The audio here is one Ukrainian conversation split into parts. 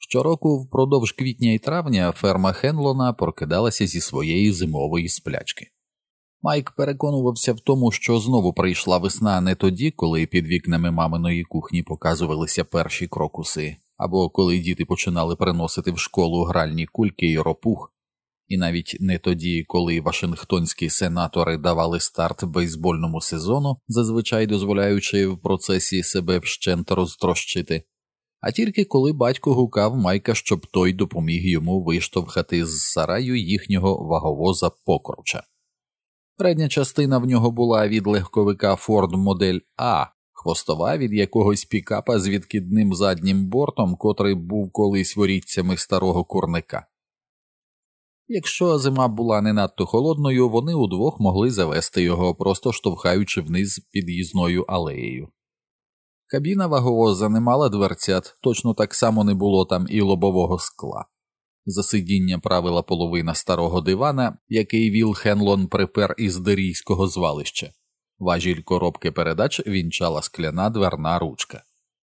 Щороку впродовж квітня і травня ферма Хенлона прокидалася зі своєї зимової сплячки. Майк переконувався в тому, що знову прийшла весна не тоді, коли під вікнами маминої кухні показувалися перші крокуси, або коли діти починали приносити в школу гральні кульки і ропух, і навіть не тоді, коли вашингтонські сенатори давали старт бейсбольному сезону, зазвичай дозволяючи в процесі себе вщент розтрощити, а тільки коли батько гукав Майка, щоб той допоміг йому виштовхати з сараю їхнього ваговоза Покруча. Передня частина в нього була від легковика Ford модель А, хвостова від якогось пікапа з відкидним заднім бортом, котрий був колись ворітцями старого курника. Якщо зима була не надто холодною, вони удвох могли завести його, просто штовхаючи вниз під'їзною алеєю. Кабіна ваговоза не мала дверцят, точно так само не було там і лобового скла. За сидіння правила половина старого дивана, який Вілл Хенлон припер із дерійського звалища. Важіль коробки передач вінчала скляна дверна ручка.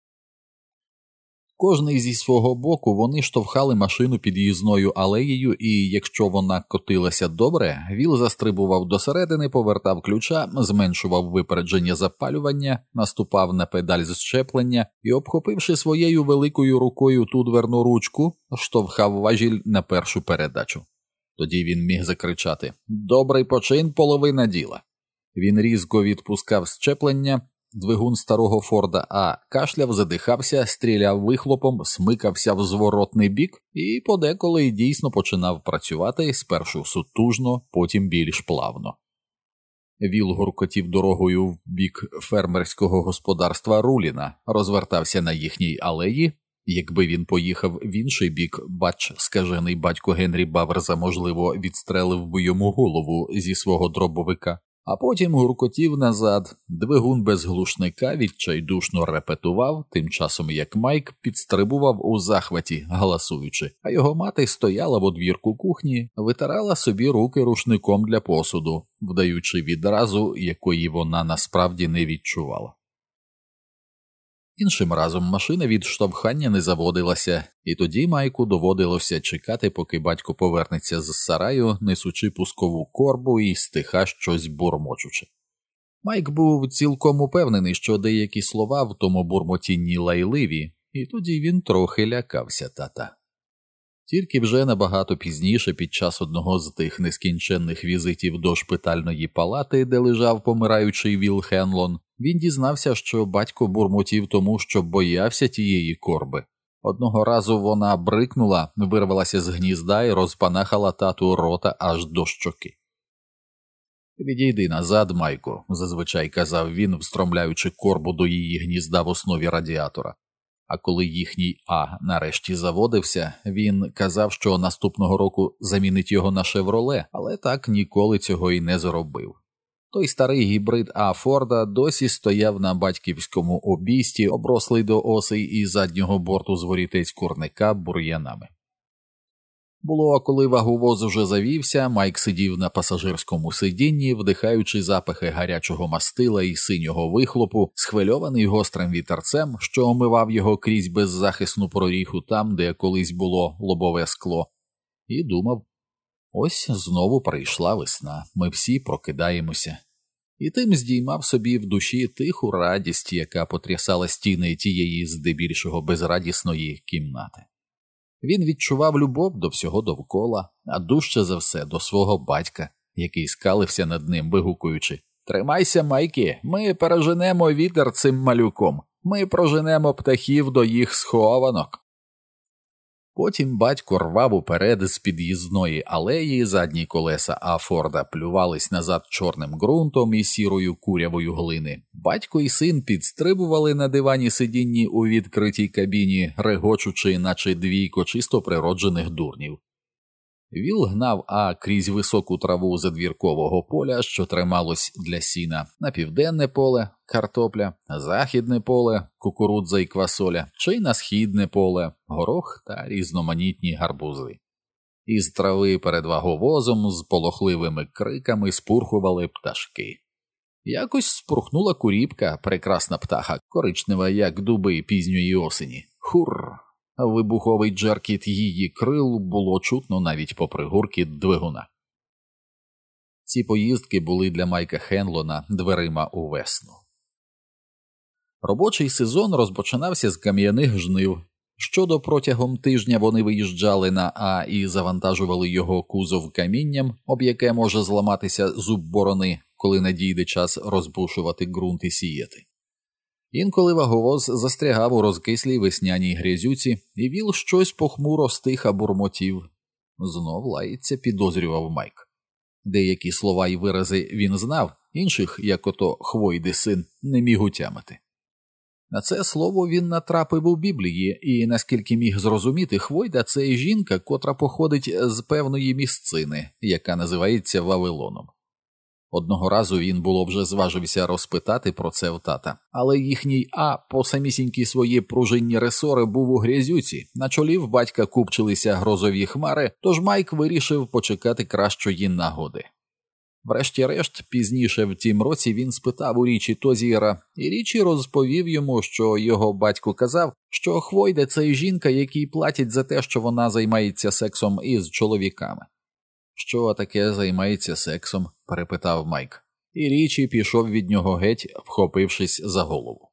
Кожний зі свого боку вони штовхали машину під'їзною алеєю, і якщо вона котилася добре, Вілл застрибував досередини, повертав ключа, зменшував випередження запалювання, наступав на педаль зщеплення і, обхопивши своєю великою рукою ту дверну ручку, штовхав важіль на першу передачу. Тоді він міг закричати «Добрий почин, половина діла». Він різко відпускав щеплення. Двигун старого Форда А кашляв, задихався, стріляв вихлопом, смикався в зворотний бік і подеколи й дійсно починав працювати спершу сутужно, потім більш плавно. Вілл гуркотів дорогою в бік фермерського господарства Руліна, розвертався на їхній алеї. Якби він поїхав в інший бік, скажений батько Генрі Баверза, можливо, відстрелив би йому голову зі свого дробовика. А потім гуркотів назад, двигун без глушника відчайдушно репетував, тим часом як Майк підстрибував у захваті, галасуючи, а його мати стояла в одвірку кухні, витирала собі руки рушником для посуду, вдаючи відразу, якої вона насправді не відчувала. Іншим разом машина від штовхання не заводилася, і тоді Майку доводилося чекати, поки батько повернеться з сараю, несучи пускову корбу і стиха щось бурмочучи. Майк був цілком упевнений, що деякі слова в тому бурмотінні лайливі, і тоді він трохи лякався тата. Тільки вже набагато пізніше, під час одного з тих нескінченних візитів до шпитальної палати, де лежав помираючий Вілл Хенлон, він дізнався, що батько бурмотів тому, що боявся тієї корби. Одного разу вона брикнула, вирвалася з гнізда і розпанахала тату рота аж до щоки. «Відійди назад, Майку», – зазвичай казав він, встромляючи корбу до її гнізда в основі радіатора. А коли їхній А нарешті заводився, він казав, що наступного року замінить його на «Шевроле», але так ніколи цього й не зробив. Той старий гібрид А Форда досі стояв на батьківському обійсті, оброслий до осей і заднього борту з ворітець курника бур'янами. Було, коли ваговоз вже завівся, Майк сидів на пасажирському сидінні, вдихаючи запахи гарячого мастила і синього вихлопу, схвильований гострим вітерцем, що омивав його крізь беззахисну проріху там, де колись було лобове скло, і думав: ось знову прийшла весна, ми всі прокидаємося. І тим здіймав собі в душі тиху радість, яка потрясала стіни тієї здебільшого безрадісної кімнати. Він відчував любов до всього довкола, а дужче за все до свого батька, який скалився над ним, вигукуючи: «Тримайся, Майкі, ми переженемо вітер цим малюком, ми проженемо птахів до їх схованок». Потім батько рвав уперед з під'їзної алеї, задні колеса А Форда плювались назад чорним ґрунтом і сірою курявою глини. Батько і син підстрибували на дивані сидінні у відкритій кабіні, регочучи, наче двійко чисто природжених дурнів. Вілл гнав А крізь високу траву задвіркового поля, що трималось для сіна, на південне поле – картопля, західне поле – кукурудза і квасоля, чи на східне поле – горох та різноманітні гарбузи. Із трави перед ваговозом з полохливими криками спурхували пташки. Якось спурхнула куріпка, прекрасна птаха, коричнева, як дуби пізньої осені. Хур! Вибуховий джеркіт її крил було чутно навіть попри гуркіт двигуна. Ці поїздки були для Майка Хенлона дверима у весну. Робочий сезон розпочинався з кам'яних жнив. Щодо протягом тижня вони виїжджали на А і завантажували його кузов камінням, об яке може зламатися зуб борони, коли надійде час розбушувати ґрунт і сіяти. Інколи ваговоз застрягав у розкислій весняній грязюці, і Віл щось похмуро стиха бурмотів. Знов лається, підозрював Майк. Деякі слова й вирази він знав, інших, як ото Хвойди син, не міг утямити. На це слово він натрапив у Біблії, і, наскільки міг зрозуміти, Хвойда – це жінка, котра походить з певної місцини, яка називається Вавилоном. Одного разу він було вже зважився розпитати про це в тата, але їхній А по самісінькі свої пружинні ресори був у грязюці, на чолі в батька купчилися грозові хмари, тож Майк вирішив почекати кращої нагоди. Врешті-решт, пізніше в тім році він спитав у Річі Тозіра, і Річі розповів йому, що його батько казав, що Хвойда – це жінка, якій платять за те, що вона займається сексом із чоловіками. «Що таке займається сексом?» – перепитав Майк. І Річі пішов від нього геть, вхопившись за голову.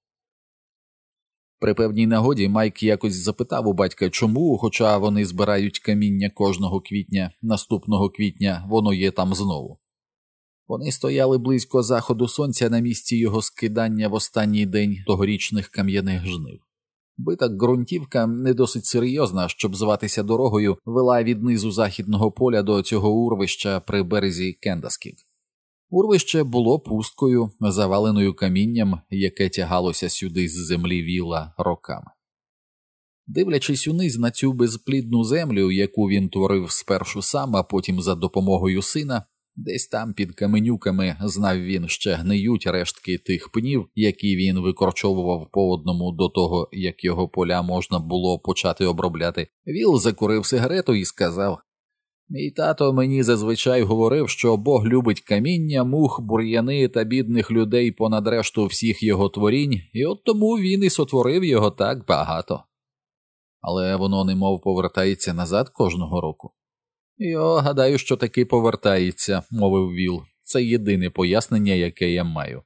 При певній нагоді Майк якось запитав у батька, чому, хоча вони збирають каміння кожного квітня, наступного квітня воно є там знову. Вони стояли близько заходу сонця на місці його скидання в останній день тогорічних кам'яних жнив. Бита ґрунтівка, не досить серйозна, щоб зватися дорогою, вела від низу західного поля до цього урвища при березі Кендаскік. Урвище було пусткою, заваленою камінням, яке тягалося сюди з землі Віла роками. Дивлячись униз на цю безплідну землю, яку він творив спершу сам, а потім за допомогою сина, десь там під каменюками, знав він, ще гниють рештки тих пнів, які він викорчовував по одному до того, як його поля можна було почати обробляти. Віл закурив сигарету і сказав: «Мій тато мені зазвичай говорив, що Бог любить каміння, мух, бур'яни та бідних людей понад решту всіх його творінь, і от тому він і сотворив його так багато. Але воно немов повертається назад кожного року». «Йо, гадаю, що таки повертається», – мовив Віл. «Це єдине пояснення, яке я маю».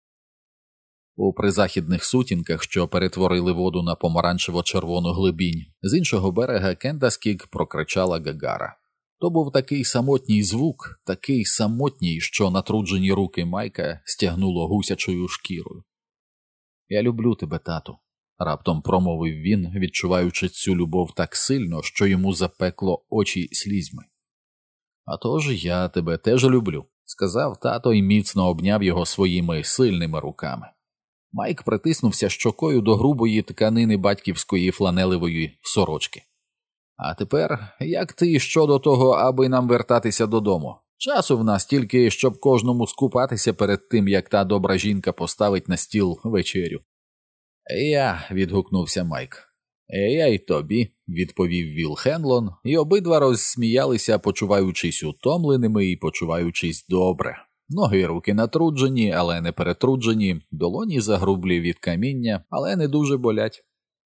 У призахідних сутінках, що перетворили воду на помаранчево-червону глибінь, з іншого берега Кендаскік прокричала Гагара. То був такий самотній звук, такий самотній, що натруджені руки Майка стягнуло гусячою шкірою. «Я люблю тебе, тату», – раптом промовив він, відчуваючи цю любов так сильно, що йому запекло очі слізьми. «А тож я тебе теж люблю», – сказав тато і міцно обняв його своїми сильними руками. Майк притиснувся щокою до грубої тканини батьківської фланелевої сорочки. «А тепер, як ти щодо того, аби нам вертатися додому? Часу в нас тільки, щоб кожному скупатися перед тим, як та добра жінка поставить на стіл вечерю». «Я», – відгукнувся Майк. «Я й тобі», – відповів Віл Хенлон, і обидва розсміялися, почуваючись утомленими і почуваючись добре. Ноги й руки натруджені, але не перетруджені, долоні загрублі від каміння, але не дуже болять.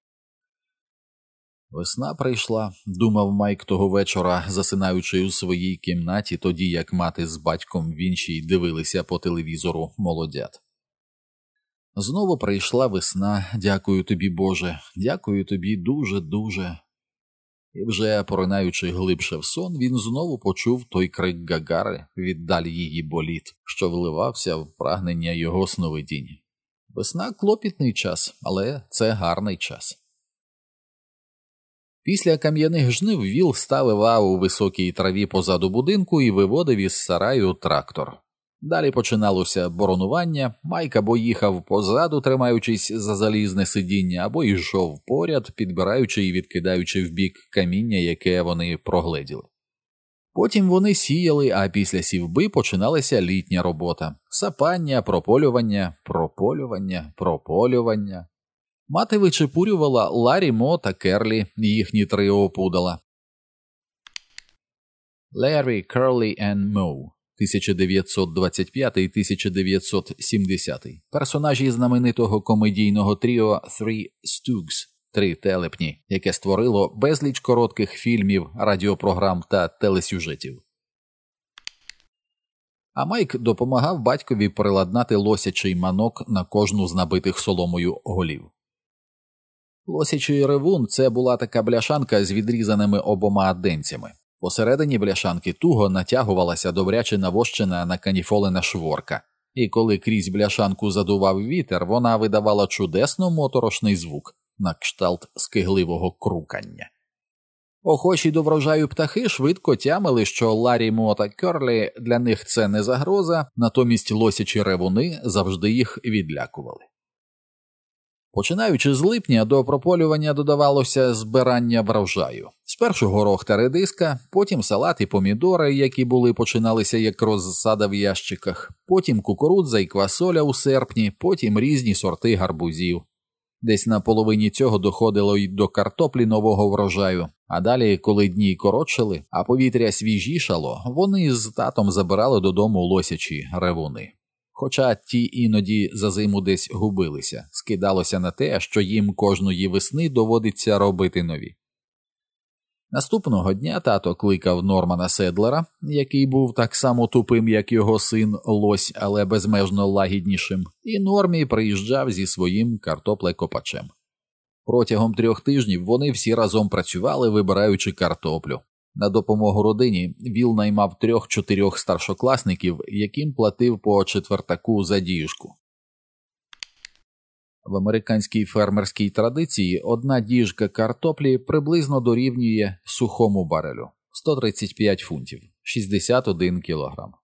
«Весна прийшла», – думав Майк того вечора, засинаючи у своїй кімнаті, тоді як мати з батьком в іншій дивилися по телевізору молодят. «Знову прийшла весна, дякую тобі, Боже, дякую тобі дуже-дуже». І вже, поринаючи глибше в сон, він знову почув той крик Гагари віддаль її боліт, що вливався в прагнення його сновидінь. Весна – клопітний час, але це гарний час. Після кам'яних жнив Віл ставив А у високій траві позаду будинку і виводив із сараю трактор. Далі починалося боронування, Майк або їхав позаду, тримаючись за залізне сидіння, або йшов поряд, підбираючи і відкидаючи вбік каміння, яке вони прогледіли. Потім вони сіяли, а після сівби починалася літня робота. Сапання, прополювання. Мати вичепурювала Ларі, Мо та Керлі, їхні три опудала. Larry, Curly and Moe. 1925-1970. Персонажі знаменитого комедійного тріо Three Stooges. 3 телепні, яке створило безліч коротких фільмів, радіопрограм та телесюжетів. А Майк допомагав батькові приладнати лосячий манок на кожну з набитих соломою голів. Лосячий ревун – це була така бляшанка з відрізаними обома денцями. Посередині бляшанки туго натягувалася добряче навощена наканіфолена шворка, і коли крізь бляшанку задував вітер, вона видавала чудесно моторошний звук на кшталт скигливого крукання. Охочі до врожаю птахи швидко тямили, що Ларі, Мо та Кьорлі для них це не загроза, натомість лосячі ревуни завжди їх відлякували. Починаючи з липня, до прополювання додавалося збирання врожаю. Спершу горох та редиска, потім салат і помідори, які починалися як розсада в ящиках, потім кукурудза і квасоля у серпні, потім різні сорти гарбузів. Десь на половині цього доходило й до картоплі нового врожаю, а далі, коли дні коротшали, а повітря свіжішало, вони з татом забирали додому лосячі ревуни. Хоча ті іноді за зиму десь губилися, скидалося на те, що їм кожної весни доводиться робити нові. Наступного дня тато кликав Нормана Седлера, який був так само тупим, як його син Лось, але безмежно лагіднішим, і Нормі приїжджав зі своїм картоплекопачем. Протягом 3 тижнів вони всі разом працювали, вибираючи картоплю. На допомогу родині Віл наймав 3-4 старшокласників, яким платив по четвертаку за діжку. В американській фермерській традиції одна діжка картоплі приблизно дорівнює сухому барелю – 135 фунтів, 61 кілограм.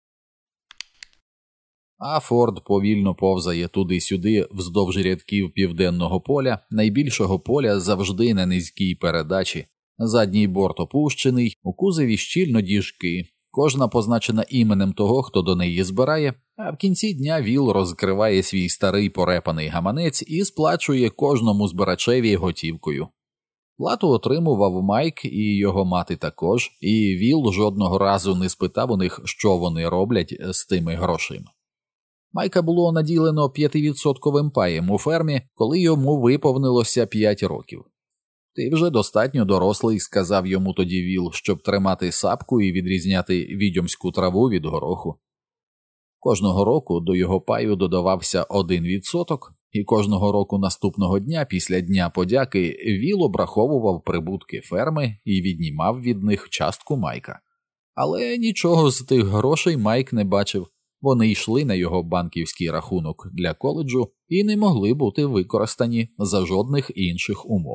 А Форд повільно повзає туди-сюди вздовж рядків південного поля, найбільшого поля завжди на низькій передачі. Задній борт опущений, у кузові щільно діжки, кожна позначена іменем того, хто до неї збирає, а в кінці дня Віл розкриває свій старий порепаний гаманець і сплачує кожному збирачеві готівкою. Плату отримував Майк і його мати також, і Віл жодного разу не спитав у них, що вони роблять з тими грошима. Майка було наділено 5% паєм у фермі, коли йому виповнилося 5 років. «Ти вже достатньо дорослий», – сказав йому тоді Віл, щоб тримати сапку і відрізняти відьомську траву від гороху. Кожного року до його паю додавався 1%, і кожного року наступного дня після Дня подяки Віл обраховував прибутки ферми і віднімав від них частку Майка. Але нічого з тих грошей Майк не бачив. Вони йшли на його банківський рахунок для коледжу і не могли бути використані за жодних інших умов.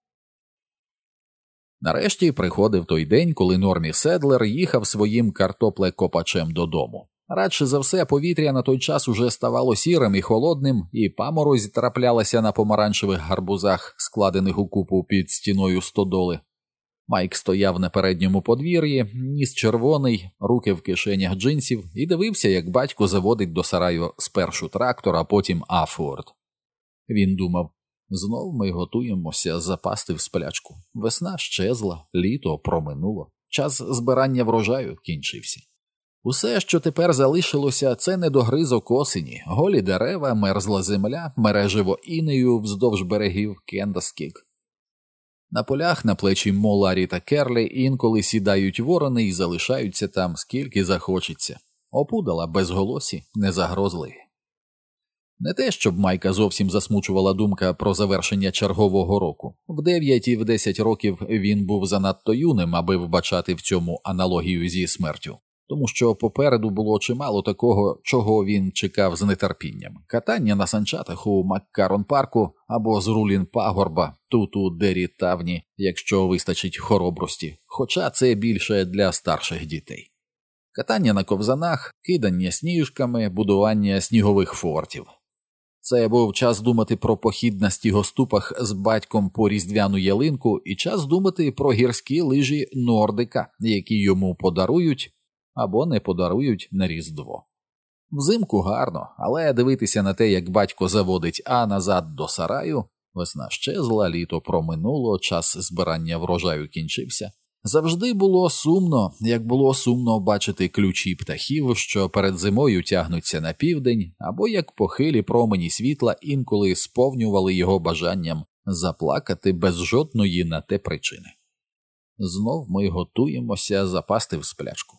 Нарешті приходив той день, коли Нормі Седлер їхав своїм картоплекопачем додому. Радше за все, повітря на той час уже ставало сірим і холодним, і паморозь траплялася на помаранчевих гарбузах, складених у купу під стіною стодоли. Майк стояв на передньому подвір'ї, ніс червоний, руки в кишенях джинсів, і дивився, як батько заводить до сараю спершу трактор, а потім Афорд. Він думав: знов ми готуємося запасти в сплячку. Весна щезла, літо проминуло, час збирання врожаю кінчився. Усе, що тепер залишилося, це недогризок осені, голі дерева, мерзла земля, мереживо інею вздовж берегів Кендаскік. На полях на плечі Мо, Ларі та Керлі інколи сідають ворони і залишаються там, скільки захочеться. Опудала безголосі, незагрозливі. Не те, щоб Майка зовсім засмучувала думка про завершення чергового року. В 9 і в 10 років він був занадто юним, аби вбачати в цьому аналогію зі смертю. Тому що попереду було чимало такого, чого він чекав з нетерпінням. Катання на санчатах у Маккарон-парку або з рулін-пагорба тут у Дері-Тавні, якщо вистачить хоробрості, хоча це більше для старших дітей. Катання на ковзанах, кидання сніжками, будування снігових фортів. Це був час думати про похід на стігоступах з батьком по різдвяну ялинку і час думати про гірські лижі Нордика, які йому подарують або не подарують на Різдво. Взимку гарно, але дивитися на те, як батько заводить назад до сараю, весна щезла, літо проминуло, час збирання врожаю кінчився, завжди було сумно, як було сумно бачити ключі птахів, що перед зимою тягнуться на південь, або як похилі промені світла інколи сповнювали його бажанням заплакати без жодної на те причини. Знов ми готуємося запасти в сплячку.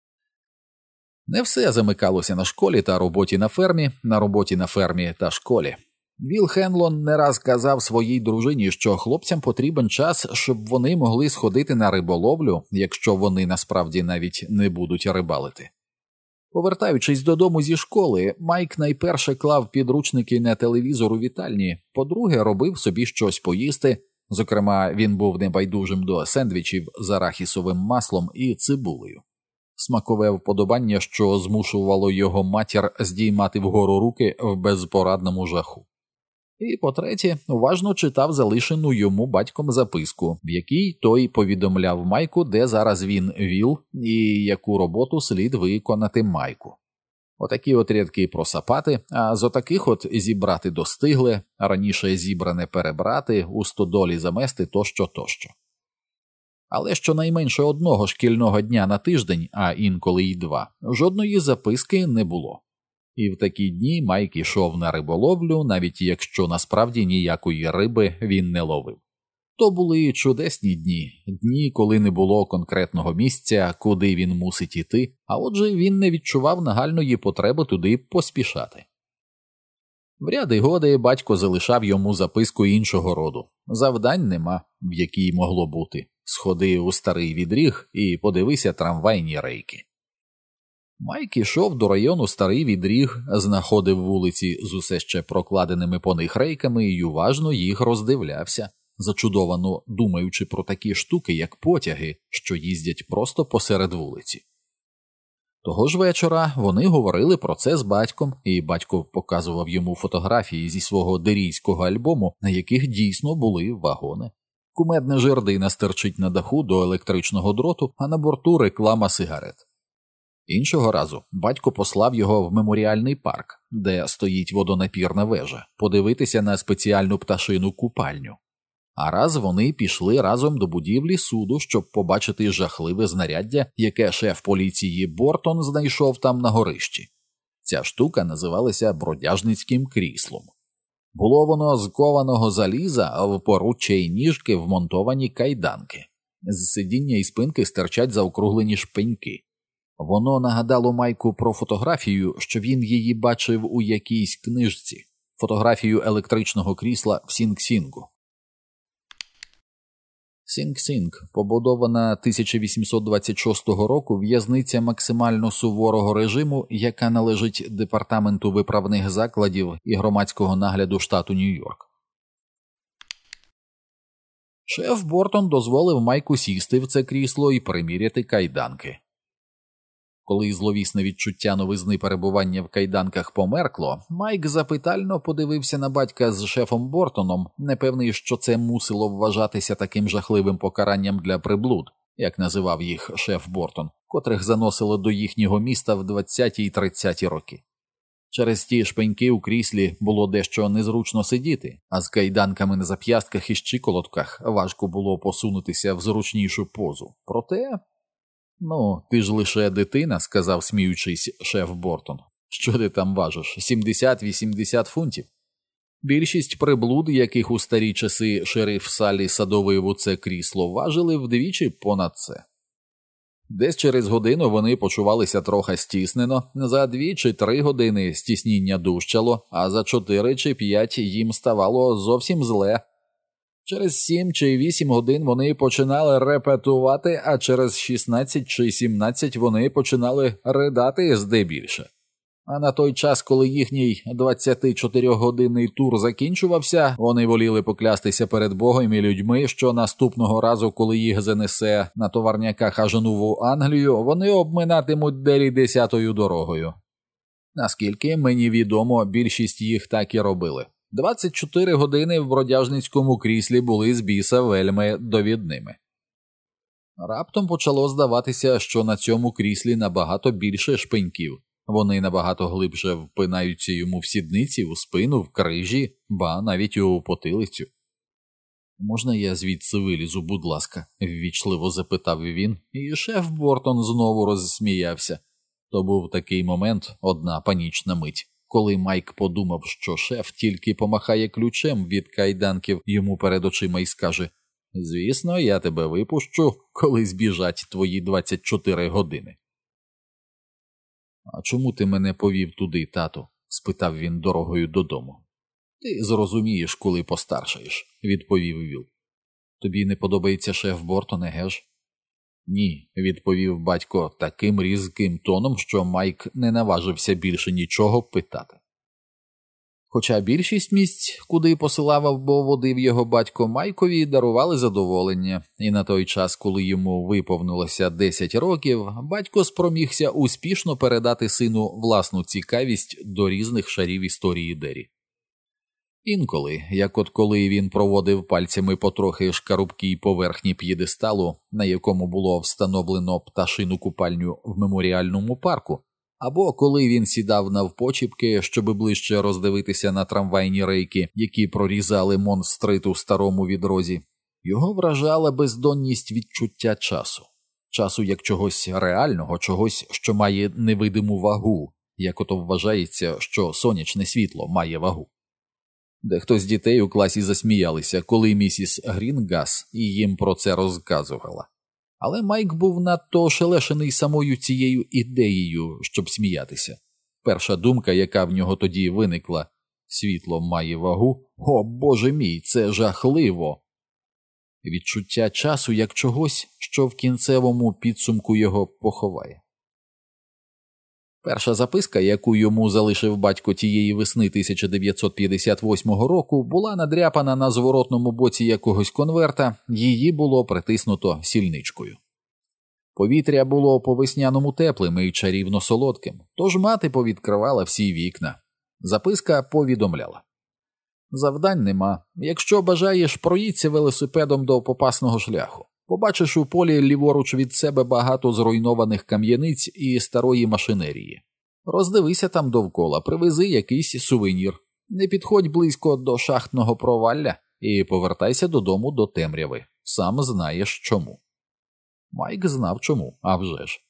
Не все замикалося на школі та роботі на фермі та школі. Вілл Хенлон не раз казав своїй дружині, що хлопцям потрібен час, щоб вони могли сходити на риболовлю, якщо вони насправді навіть не будуть рибалити. Повертаючись додому зі школи, Майк найперше клав підручники на телевізор у вітальні, по-друге, робив собі щось поїсти, зокрема, він був небайдужим до сендвічів з арахісовим маслом і цибулею. Смакове вподобання, що змушувало його матір здіймати вгору руки в безпорадному жаху. І, по-третє, уважно читав залишену йому батьком записку, в якій той повідомляв Майку, де зараз він, Вілл, і яку роботу слід виконати Майку. Отакі от рядки просапати, а з отаких от зібрати достигле, а раніше зібране перебрати, у стодолі замести тощо. Але щонайменше одного шкільного дня на тиждень, а інколи й два, жодної записки не було. І в такі дні Майк ішов на риболовлю, навіть якщо насправді ніякої риби він не ловив. То були чудесні дні, коли не було конкретного місця, куди він мусить іти, а отже він не відчував нагальної потреби туди поспішати. В ряди годи батько залишав йому записку іншого роду. Завдань нема, в якій могло бути. Сходи у старий відріг і подивися трамвайні рейки. Майк ішов до району Старий Відріг, знаходив вулиці з усе ще прокладеними по них рейками і уважно їх роздивлявся, зачудовано думаючи про такі штуки, як потяги, що їздять просто посеред вулиці. Того ж вечора вони говорили про це з батьком, і батько показував йому фотографії зі свого дерійського альбому, на яких дійсно були вагони. Кумедна жердина стирчить на даху до електричного дроту, а на борту реклама сигарет. Іншого разу батько послав його в меморіальний парк, де стоїть водонапірна вежа, подивитися на спеціальну пташину купальню. А раз вони пішли разом до будівлі суду, щоб побачити жахливе знаряддя, яке шеф поліції Бортон знайшов там на горищі. Ця штука називалася бродяжницьким кріслом. Було воно з кованого заліза, а в поруччя й ніжки вмонтовані кайданки. З сидіння і спинки стирчать заокруглені шпеньки. Воно нагадало Майку про фотографію, що він її бачив у якійсь книжці. Фотографію електричного крісла в Сінг-Сінгу. Сінг-Сінг – побудована 1826 року в'язниця максимально суворого режиму, яка належить Департаменту виправних закладів і громадського нагляду штату Нью-Йорк. Шеф Бортон дозволив Майку сісти в це крісло і приміряти кайданки. Коли зловісне відчуття новизни перебування в кайданках померкло, Майк запитально подивився на батька з шефом Бортоном, непевний, що це мусило вважатися таким жахливим покаранням для приблуд, як називав їх шеф Бортон, котрих заносило до їхнього міста в 20-ті й 30-ті роки. Через ті шпеньки у кріслі було дещо незручно сидіти, а з кайданками на зап'ястках і щиколотках важко було посунутися в зручнішу позу. Проте... «Ну, ти ж лише дитина», – сказав, сміючись, шеф Бортон. «Що ти там важиш? 70-80 фунтів?» Більшість приблуд, яких у старі часи шериф Саллі садовив у це крісло, важили вдвічі понад це. Десь через годину вони почувалися трохи стіснено, за 2 чи 3 години стісніння дужчало, а за 4 чи 5 їм ставало зовсім зле. Через 7 чи 8 годин вони починали репетувати, а через 16 чи 17 вони починали ридати здебільше. А на той час, коли їхній 24-годинний тур закінчувався, вони воліли поклястися перед Богом і людьми, що наступного разу, коли їх занесе на товарняках аж у Нову Англію, вони обминатимуть Делі 10-ю дорогою. Наскільки мені відомо, більшість їх так і робили. 24 години в бродяжницькому кріслі були з біса вельми довідними. Раптом почало здаватися, що на цьому кріслі набагато більше шпеньків. Вони набагато глибше впинаються йому в сідниці, у спину, в крижі, ба навіть у потилицю. «Можна я звідси вилізу, будь ласка?» – ввічливо запитав він, і шеф Бортон знову розсміявся. То був такий момент, одна панічна мить. Коли Майк подумав, що шеф тільки помахає ключем від кайданків йому перед очима і скаже: «Звісно, я тебе випущу, коли збіжать твої 24 години». «А чому ти мене повів туди, тату?» – спитав він дорогою додому. «Ти зрозумієш, коли постаршаєш», – відповів Віл. «Тобі не подобається шеф Бортон, еге ж?» «Ні», – відповів батько таким різким тоном, що Майк не наважився більше нічого питати. Хоча більшість місць, куди посилав або водив його батько, Майкові дарували задоволення, і на той час, коли йому виповнилося 10 років, батько спромігся успішно передати сину власну цікавість до різних шарів історії Дері. Інколи, як от коли він проводив пальцями по трохи шкарубкій поверхні п'єдесталу, на якому було встановлено пташину купальню в меморіальному парку, або коли він сідав навпочіпки, щоби ближче роздивитися на трамвайні рейки, які прорізали Монт-стрит у старому відрозі, його вражала бездонність відчуття часу. Часу як чогось реального, чогось, що має невидиму вагу, як ото вважається, що сонячне світло має вагу. Дехто з дітей у класі засміялися, коли місіс Грінгас їм про це розказувала. Але Майк був надто ошелешений самою цією ідеєю, щоб сміятися. Перша думка, яка в нього тоді виникла – світло має вагу? О, Боже мій, це жахливо! Відчуття часу як чогось, що в кінцевому підсумку його поховає. Перша записка, яку йому залишив батько тієї весни 1958 року, була надряпана на зворотному боці якогось конверта, її було притиснуто сільничкою. Повітря було по-весняному теплим і чарівно солодким, тож мати повідкривала всі вікна. Записка повідомляла: «Завдань нема. Якщо бажаєш, проїдься велосипедом до попасного шляху. Побачиш у полі ліворуч від себе багато зруйнованих кам'яниць і старої машинерії. Роздивися там довкола, привези якийсь сувенір. Не підходь близько до шахтного провалля і повертайся додому до темряви. Сам знаєш чому». Майк знав чому, а вже ж.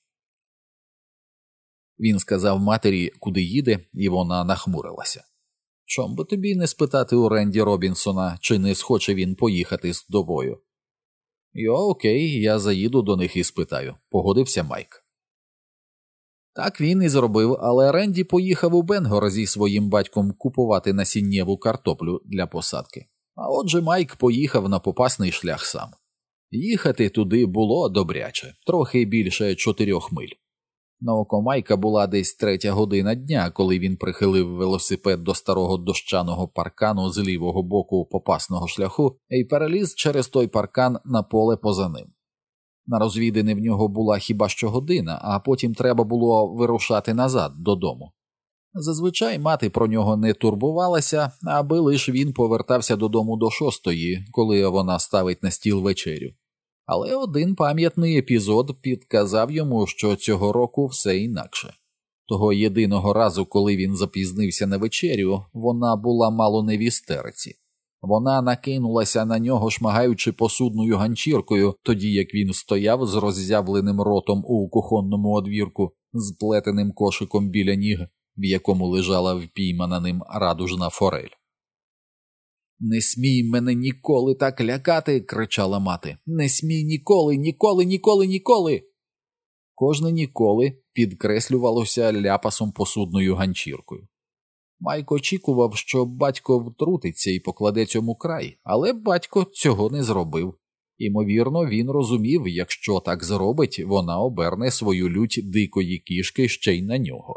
Він сказав матері, куди їде, і вона нахмурилася. «Чом би тобі не спитати у Ренді Робінсона, чи не схоче він поїхати з тобою?» «Окей, я заїду до них і спитаю», – погодився Майк. Так він і зробив, але Ренді поїхав у Бенгор зі своїм батьком купувати насіннєву картоплю для посадки. А отже Майк поїхав на попасний шлях сам. Їхати туди було добряче, трохи більше 4 миль. На око Майка була десь 3 година дня, коли він прихилив велосипед до старого дощаного паркану з лівого боку попасного шляху і переліз через той паркан на поле поза ним. На розвідини в нього була хіба що година, а потім треба було вирушати назад додому. Зазвичай мати про нього не турбувалася, аби лиш він повертався додому до 6-ї, коли вона ставить на стіл вечерю. Але один пам'ятний епізод підказав йому, що цього року все інакше. Того єдиного разу, коли він запізнився на вечерю, вона була мало не в істериці. Вона накинулася на нього, шмагаючи посудною ганчіркою, тоді як він стояв з роззявленим ротом у кухонному одвірку, з плетеним кошиком біля ніг, в якому лежала впіймана ним радужна форель. «Не смій мене ніколи так лякати!» – кричала мати. «Не смій ніколи, ніколи, ніколи, ніколи!» Кожне «ніколи» підкреслювалося ляпасом посудною ганчіркою. Майк очікував, що батько втрутиться і покладе цьому край, але батько цього не зробив. Імовірно, він розумів, якщо так зробить, вона оберне свою лють дикої кішки ще й на нього.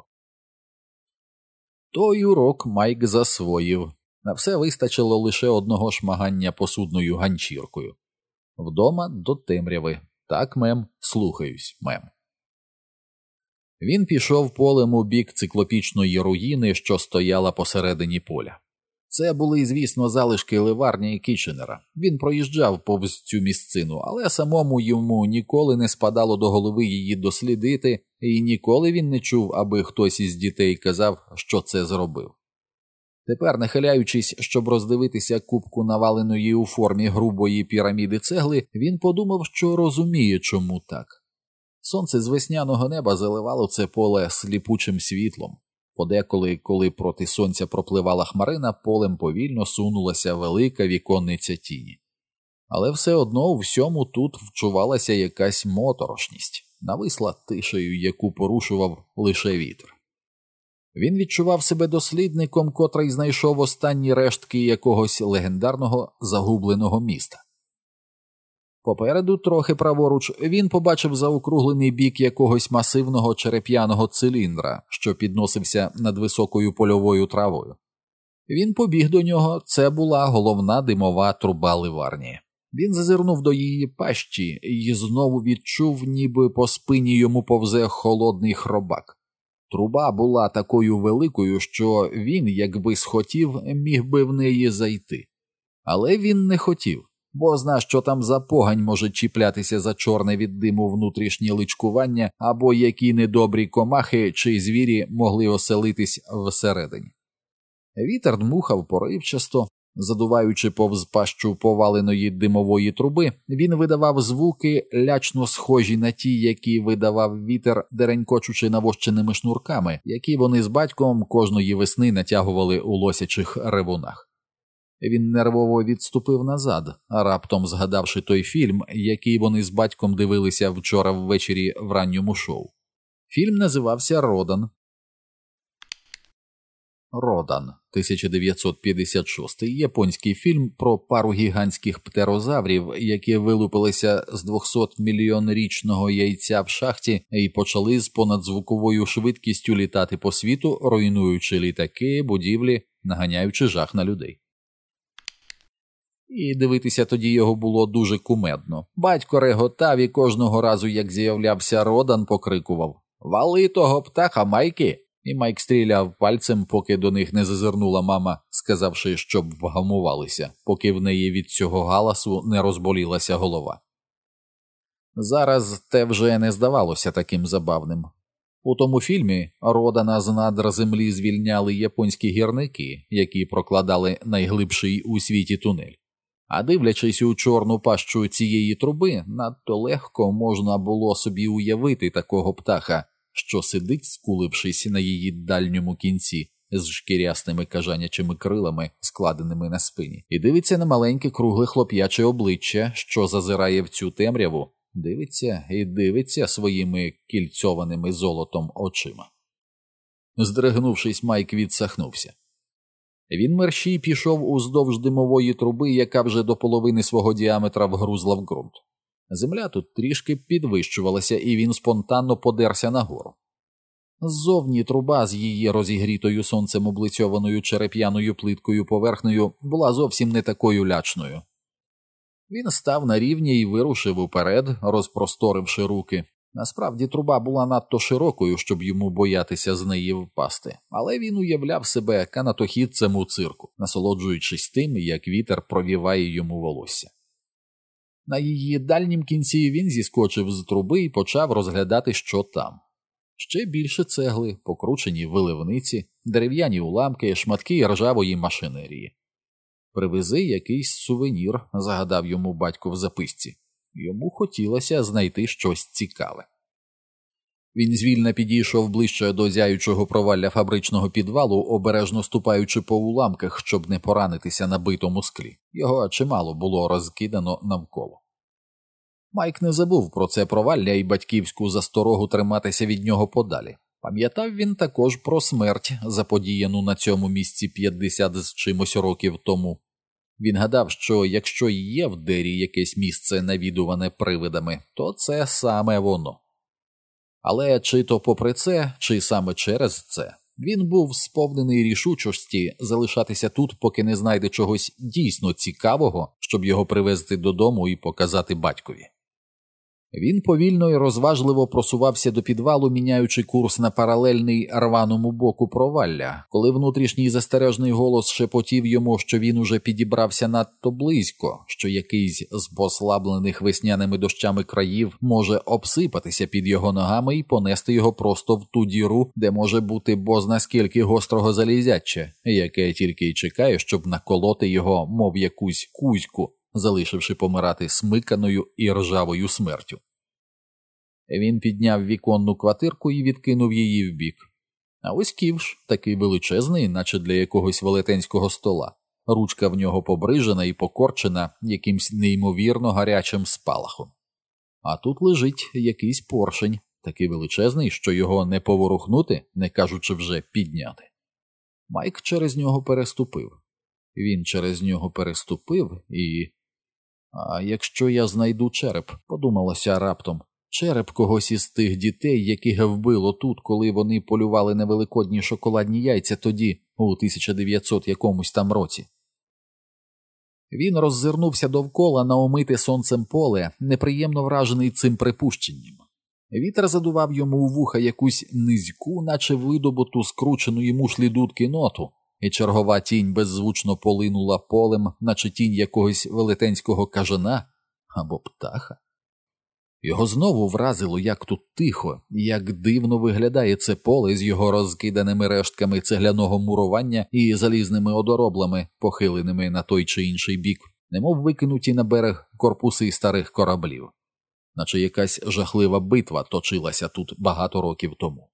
Той урок Майк засвоїв. На все вистачило лише одного шмагання посудною ганчіркою. Вдома до темряви. Так, мем, слухаюсь, мем. Він пішов полем у бік циклопічної руїни, що стояла посередині поля. Це були, звісно, залишки ливарні і Кітченера. Він проїжджав повз цю місцину, але самому йому ніколи не спадало до голови її дослідити, і ніколи він не чув, аби хтось із дітей казав, що це зробив. Тепер, нахиляючись, щоб роздивитися купку наваленої у формі грубої піраміди цегли, він подумав, що розуміє, чому так. Сонце з весняного неба заливало це поле сліпучим світлом. Подеколи, коли проти сонця пропливала хмарина, полем повільно сунулася велика віконниця тіні. Але все одно у всьому тут вчувалася якась моторошність, нависла тишею, яку порушував лише вітер. Він відчував себе дослідником, котрий знайшов останні рештки якогось легендарного загубленого міста. Попереду, трохи праворуч, він побачив заокруглений бік якогось масивного череп'яного циліндра, що підносився над високою польовою травою. Він побіг до нього, це була головна димова труба ливарні. Він зазирнув до її пащі і знову відчув, ніби по спині йому повзе холодний хробак. Труба була такою великою, що він, якби схотів, міг би в неї зайти. Але він не хотів, бо зна, що там за погань може чіплятися за чорне від диму внутрішнє личкування, або які недобрі комахи чи звірі могли оселитись всередині. Вітер дмухав поривчасто. Задуваючи повз пащу поваленої димової труби, він видавав звуки, лячно схожі на ті, які видавав вітер, деренькочучи навощеними шнурками, які вони з батьком кожної весни натягували у лосячих ревунах. Він нервово відступив назад, раптом згадавши той фільм, який вони з батьком дивилися вчора ввечері в ранньому шоу. Фільм називався «Родан». «Родан» – 1956 японський фільм про пару гігантських птерозаврів, які вилупилися з 200-мільйонрічного яйця в шахті і почали з понадзвуковою швидкістю літати по світу, руйнуючи літаки, будівлі, наганяючи жах на людей. І дивитися тоді його було дуже кумедно. Батько реготав і кожного разу, як з'являвся Родан, покрикував «Вали того птаха, Майки!» І Майк стріляв пальцем, поки до них не зазирнула мама, сказавши, щоб вгамувалися, поки в неї від цього галасу не розболілася голова. Зараз те вже не здавалося таким забавним. У тому фільмі Родана з надр землі звільняли японські гірники, які прокладали найглибший у світі тунель. А дивлячись у чорну пащу цієї труби, надто легко можна було собі уявити такого птаха, що сидить, скулившись на її дальньому кінці, з шкірясними кажанячими крилами, складеними на спині, і дивиться на маленьке кругле хлоп'яче обличчя, що зазирає в цю темряву, дивиться і дивиться своїми кільцьованими золотом очима. Здригнувшись, Майк відсахнувся. Він мерщій пішов уздовж димової труби, яка вже до половини свого діаметра вгрузла в ґрунт. Земля тут трішки підвищувалася, і він спонтанно подерся нагору. Ззовні труба з її розігрітою сонцем облицьованою череп'яною плиткою поверхнею була зовсім не такою лячною. Він став на рівні і вирушив уперед, розпросторивши руки. Насправді труба була надто широкою, щоб йому боятися з неї впасти, але він уявляв себе канатохідцем у цирку, насолоджуючись тим, як вітер провіває йому волосся. На її дальнім кінці він зіскочив з труби і почав розглядати, що там. Ще більше цегли, покручені виливниці, дерев'яні уламки, шматки ржавої машинерії. «Привези якийсь сувенір», – загадав йому батько в записці. Йому хотілося знайти щось цікаве. Він звільно підійшов ближче до зяючого провалля фабричного підвалу, обережно ступаючи по уламках, щоб не поранитися на битому склі. Його чимало було розкидано навколо. Майк не забув про це провалля і батьківську засторогу триматися від нього подалі. Пам'ятав він також про смерть, заподіяну на цьому місці 50 з чимось років тому. Він гадав, що якщо і є в Дері якесь місце, навідуване привидами, то це саме воно. Але чи то попри це, чи саме через це, він був сповнений рішучості залишатися тут, поки не знайде чогось дійсно цікавого, щоб його привезти додому і показати батькові. Він повільно і розважливо просувався до підвалу, міняючи курс на паралельний рваному боку провалля, коли внутрішній застережний голос шепотів йому, що він уже підібрався надто близько, що якийсь з послаблених весняними дощами країв може обсипатися під його ногами і понести його просто в ту діру, де може бути бозна скільки гострого залізяча, яке тільки й чекає, щоб наколоти його, мов якусь кузьку, залишивши помирати смиканою і ржавою смертю. Він підняв віконну квартирку і відкинув її вбік. А ось ківш, такий величезний, наче для якогось велетенського стола. Ручка в нього побрижена і покорчена якимсь неймовірно гарячим спалахом. А тут лежить якийсь поршень, такий величезний, що його не поворухнути, не кажучи вже підняти. Майк через нього переступив. Він через нього переступив і... А якщо я знайду череп, подумалося раптом, череп когось із тих дітей, яких вбило тут, коли вони полювали на великодні шоколадні яйця тоді, у 1900 якомусь там році. Він роззирнувся довкола на омите сонцем поле, неприємно вражений цим припущенням. Вітер задував йому у вуха якусь низьку, наче видобуту скручену йому шлідутки ноту, і чергова тінь беззвучно полинула полем, наче тінь якогось велетенського кажана або птаха. Його знову вразило, як тут тихо, як дивно виглядає це поле з його розкиданими рештками цегляного мурування і залізними одороблами, похиленими на той чи інший бік, немов викинуті на берег корпуси старих кораблів. Наче якась жахлива битва точилася тут багато років тому.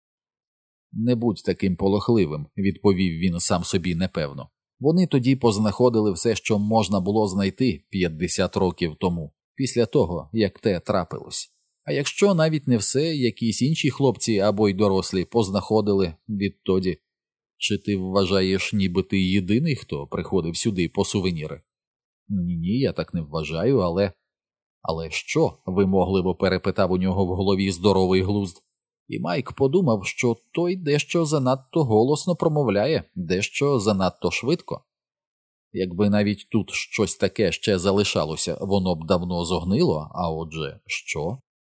«Не будь таким полохливим», – відповів він сам собі непевно. Вони тоді познаходили все, що можна було знайти 50 років тому, після того, як те трапилось. А якщо навіть не все, якісь інші хлопці або й дорослі познаходили відтоді. Чи ти вважаєш, ніби ти єдиний, хто приходив сюди по сувеніри? Ні, я так не вважаю, але... Але що? Вимогливо перепитав у нього в голові здоровий глузд. І Майк подумав, що той дещо занадто голосно промовляє, дещо занадто швидко. Якби навіть тут щось таке ще залишалося, воно б давно зогнило, а отже, що?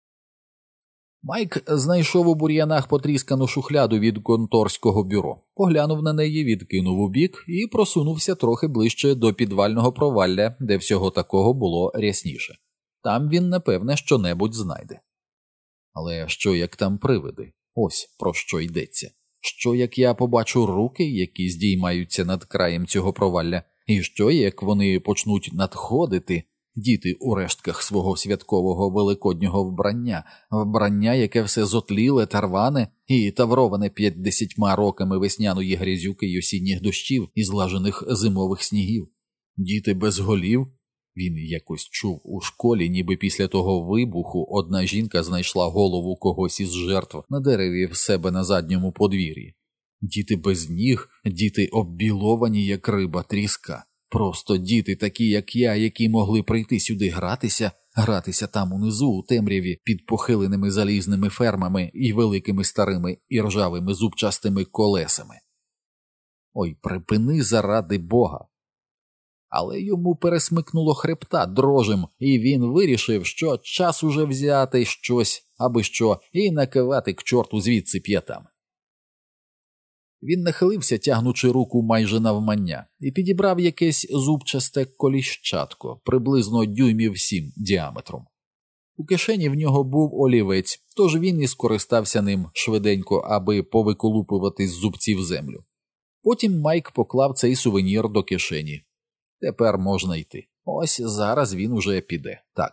Майк знайшов у бур'янах потріскану шухляду від конторського бюро, поглянув на неї, відкинув убік і просунувся трохи ближче до підвального провалля, де всього такого було рясніше. Там він, напевне, що-небудь знайде. Але що, як там привиди? Ось про що йдеться. Що, як я побачу руки, які здіймаються над краєм цього провалля, і що, як вони почнуть надходити, діти у рештках свого святкового великоднього вбрання, яке все зотліле та рване і тавроване 50 роками весняної грязюки й осінніх дощів і злажених зимових снігів. Діти без голів. Він якось чув у школі, ніби після того вибуху одна жінка знайшла голову когось із жертв на дереві в себе на задньому подвір'ї. Діти без ніг, діти оббіловані, як риба тріска. Просто діти такі, як я, які могли прийти сюди гратися там унизу у темряві під похиленими залізними фермами і великими старими і ржавими зубчастими колесами. Ой, припини заради Бога! Але йому пересмикнуло хребта дрожем, і він вирішив, що час уже взяти щось, аби що, і накивати к чорту звідси п'ятами. Він нахилився, тягнучи руку майже навмання, і підібрав якесь зубчасте коліщатко, приблизно дюймів 7 діаметром. У кишені в нього був олівець, тож він і скористався ним швиденько, аби повиколупувати з зубців землю. Потім Майк поклав цей сувенір до кишені. Тепер можна йти. Ось зараз він уже піде. Так.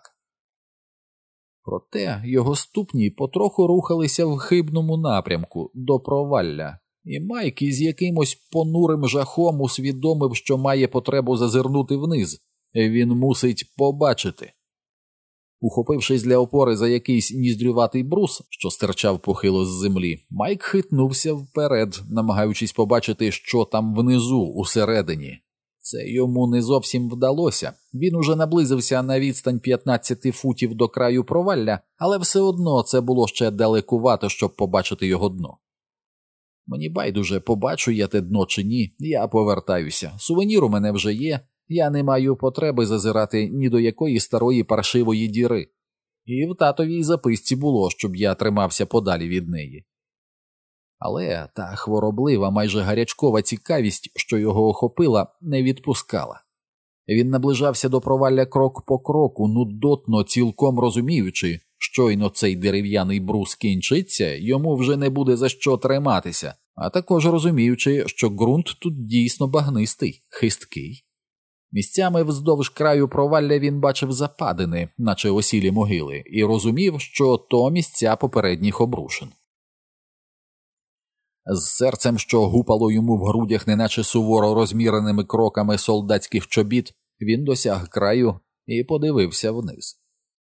Проте його ступні потроху рухалися в хибному напрямку, до провалля, і Майк із якимось понурим жахом усвідомив, що має потребу зазирнути вниз. Він мусить побачити. Ухопившись для опори за якийсь ніздрюватий брус, що стирчав похило з землі, Майк хитнувся вперед, намагаючись побачити, що там внизу, усередині. Це йому не зовсім вдалося. Він уже наблизився на відстань 15 футів до краю провалля, але все одно це було ще далекувато, щоб побачити його дно. Мені байдуже, побачу я те дно чи ні, я повертаюся. Сувенір у мене вже є, я не маю потреби зазирати ні до якої старої паршивої діри. І в татовій записці було, щоб я тримався подалі від неї. Але та хвороблива, майже гарячкова цікавість, що його охопила, не відпускала. Він наближався до провалля крок по кроку, нудотно, цілком розуміючи, щойно цей дерев'яний брус кінчиться, йому вже не буде за що триматися, а також розуміючи, що ґрунт тут дійсно багнистий, хисткий. Місцями вздовж краю провалля він бачив западини, наче осілі могили, і розумів, що то місця попередніх обрушин. З серцем, що гупало йому в грудях неначе суворо розміреними кроками солдатських чобіт, він досяг краю і подивився вниз.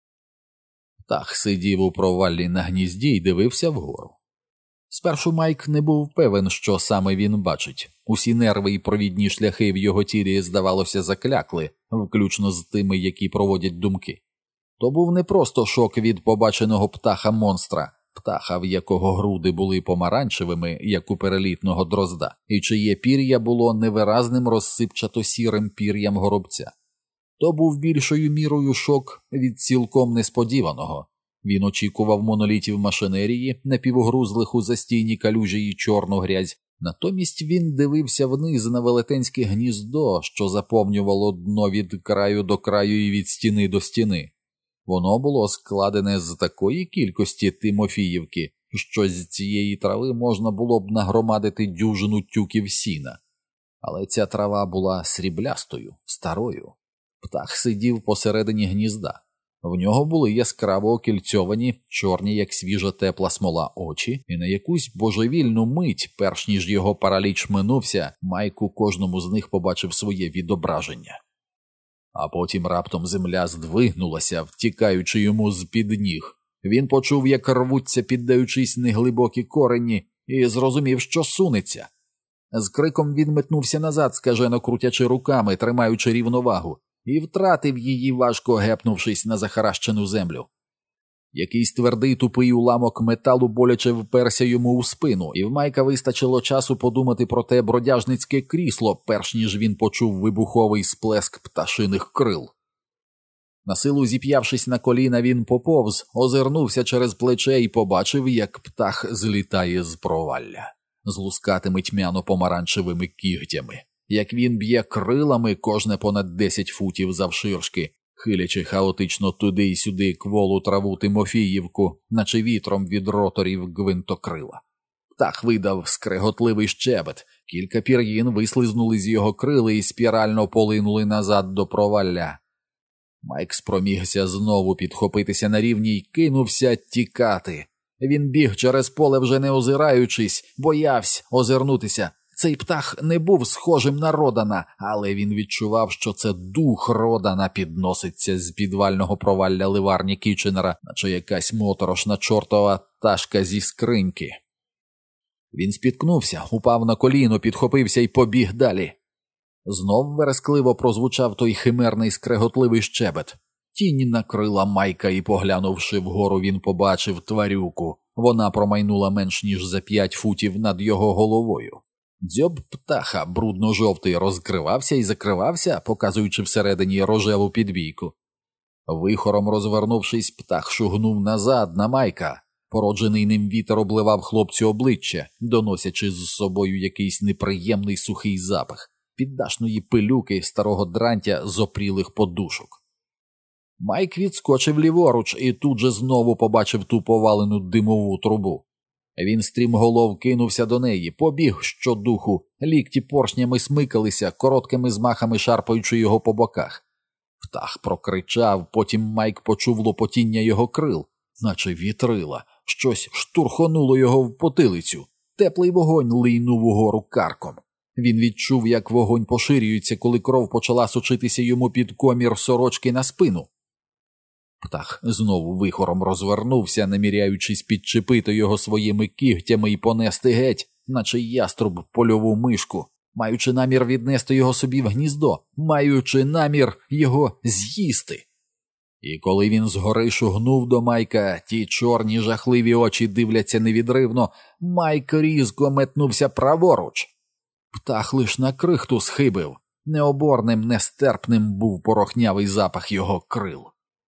Птах сидів у проваллі на гнізді і дивився вгору. Спершу Майк не був певен, що саме він бачить. Усі нерви і провідні шляхи в його тілі, здавалося, заклякли, включно з тими, які проводять думки. То був не просто шок від побаченого птаха-монстра, птаха, в якого груди були помаранчевими, як у перелітного дрозда, і чиє пір'я було невиразним розсипчато-сірим пір'ям горобця. То був більшою мірою шок від цілком несподіваного. Він очікував монолітів машинерії, напівгрузлих у застійній калюжі й чорну грязь. Натомість він дивився вниз на велетенське гніздо, що заповнювало дно від краю до краю і від стіни до стіни. Воно було складене з такої кількості тимофіївки, що з цієї трави можна було б нагромадити дюжину тюків сіна. Але ця трава була сріблястою, старою. Птах сидів посередині гнізда. В нього були яскраво окільцьовані, чорні, як свіжа тепла смола, очі, і на якусь божевільну мить, перш ніж його параліч минувся, Майк у кожному з них побачив своє відображення. А потім раптом земля здвигнулася, втікаючи йому з-під ніг. Він почув, як рвуться, піддаючись неглибокі корені, і зрозумів, що сунеться. З криком він метнувся назад, скажено крутячи руками, тримаючи рівновагу, і втратив її, важко гепнувшись на захаращену землю. Якийсь твердий тупий уламок металу боляче вперся йому у спину, і в Майка вистачило часу подумати про те бродяжницьке крісло, перш ніж він почув вибуховий сплеск пташиних крил. Насилу зіп'явшись на коліна, він поповз, озирнувся через плече і побачив, як птах злітає з провалля, з лускатими тьмяно-помаранчевими кігтями, як він б'є крилами кожне понад 10 футів завширшки, хилячи хаотично туди й сюди кволу траву Тимофіївку, наче вітром від роторів гвинтокрила. Птах видав скреготливий щебет, кілька пір'їн вислизнули з його крили і спірально полинули назад до провалля. Майк спромігся знову підхопитися на рівні й кинувся тікати. Він біг через поле, вже не озираючись, боявся озирнутися. Цей птах не був схожим на Родана, але він відчував, що це дух Родана підноситься з підвального провалля ливарні Кіченера, наче якась моторошна чортова пташка зі скриньки. Він спіткнувся, упав на коліно, підхопився і побіг далі. Знов верескливо прозвучав той химерний скреготливий щебет. Тінь накрила Майка і, поглянувши вгору, він побачив тварюку. Вона промайнула менш ніж за 5 футів над його головою. Дзьоб птаха, брудно-жовтий, розкривався і закривався, показуючи всередині рожеву підбійку. Вихором розвернувшись, птах шугнув назад на Майка. Породжений ним вітер обливав хлопцю обличчя, доносячи з собою якийсь неприємний сухий запах піддашної пилюки, старого дрантя з опрілих подушок. Майк відскочив ліворуч і тут же знову побачив ту повалену димову трубу. Він стрімголов кинувся до неї, побіг щодуху, лікті поршнями смикалися, короткими змахами шарпаючи його по боках. Птах прокричав, потім Майк почув лопотіння його крил, наче вітрила. Щось штурхонуло його в потилицю. Теплий вогонь лийнув угору карком. Він відчув, як вогонь поширюється, коли кров почала сочитися йому під комір сорочки на спину. Птах знову вихором розвернувся, наміряючись підчепити його своїми кігтями і понести геть, наче яструб польову мишку, маючи намір віднести його собі в гніздо, маючи намір його з'їсти. І коли він згори шугнув до Майка, ті чорні жахливі очі дивляться невідривно, Майк різко метнувся праворуч. Птах лиш на крихту схибив, необорним, нестерпним був порохнявий запах його крил.